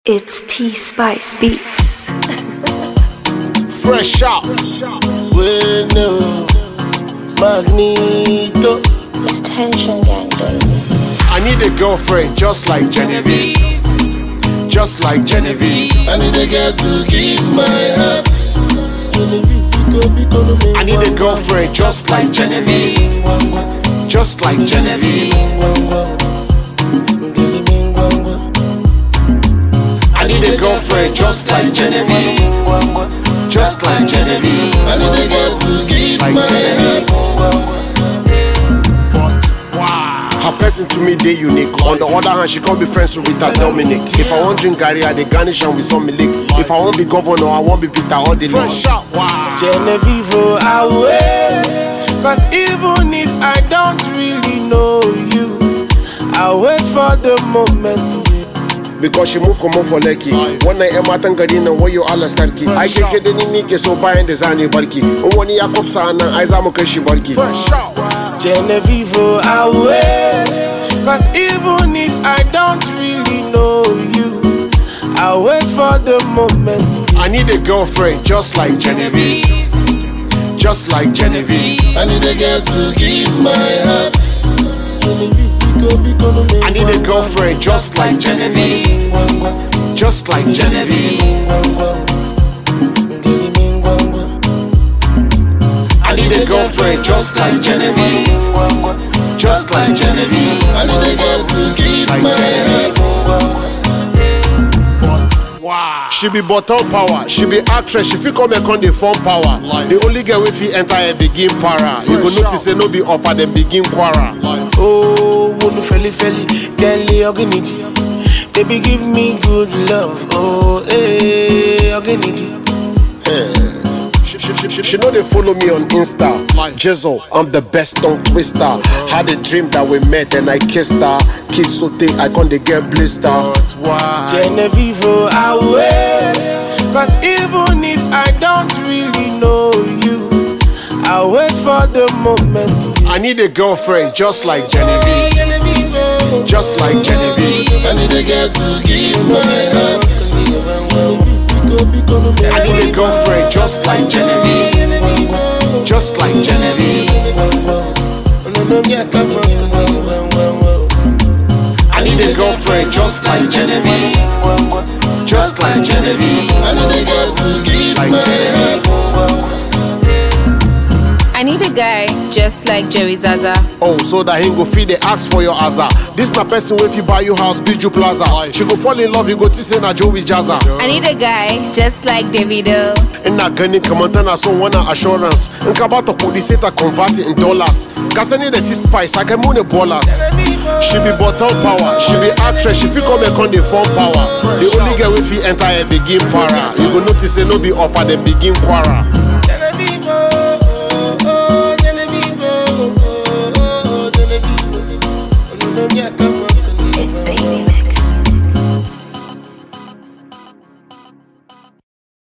It's T-Spice Beats. Fresh out. Bueno, Magneto. It's Tension Gang, baby. I need a girlfriend just like Genevieve. Just like Genevieve. I need a girl to give my heart. I need a girlfriend just like Genevieve. Just like Genevieve. I need a girlfriend just like Genevieve. Just like Genevieve. I need a girl to give Like my Genevieve. heart. Her person to me they unique. On the other hand, she can't be friends with Peter Dominic. If I want drink Gary, I dey garnish and with some milk. If I want be governor, I want be Peter Ordinary. Genevieve, I wait. Cause even if I don't really know you, I wait for the moment. Because she move come on for Lekki. One night I'm at Tangarina, where you all starki. I can't get any nike so buying the Zani Barki. One year cop sana, I Zamokashi Barki. Genevieve, I wait. Cause even if I don't really know you, I wait for the moment. I need a girlfriend just like Genevieve. Just like Genevieve. I need a girl to give my heart. I need a girlfriend just like Genevieve. Just like Genevieve. I need a girlfriend just like Genevieve. Just like Genevieve. I need a girl to give Like my Genevieve. heart. She be bottom power, she be actress, she fit come on the phone power. The only girl if he enter a begin para. You go notice say no be offer them begin quarrel. Oh, wonu feli girlie oginidi. Baby give me good love. Oh, oginidi. She know they follow me on Insta. Jezo, I'm the best on Twister. Had a dream that we met and I kissed her. Kiss so thick, I can't get blister. Genevieve, I wait. Cause even if I don't really know you, I wait for the moment. I need a girlfriend just like Genevieve. Just like Genevieve. I need a girl to give my heart. I need a girlfriend just like Genevieve. Just like Genevieve. I need a girlfriend just like Genevieve. Just like Genevieve. I need a girl to give Like my Genevieve. heart. I need a guy just like Joey Zaza. Oh, so that he go feed the ask for your azar. This na person wey fit buy you house, Biju Plaza. She go fall in love, you go think say na Joey Jazza. I need a guy just like Davido. Ina ganin kamar tana son wannan assurance. In ka bata kudi sai ta convert it in dollars. Ka sani da T-Spice, I can move the ballers. She be bottom power, she be actress, she fit come on the phone power. The only girl wey fit enter a begin para. You go notice say no be offer them begin quarrel.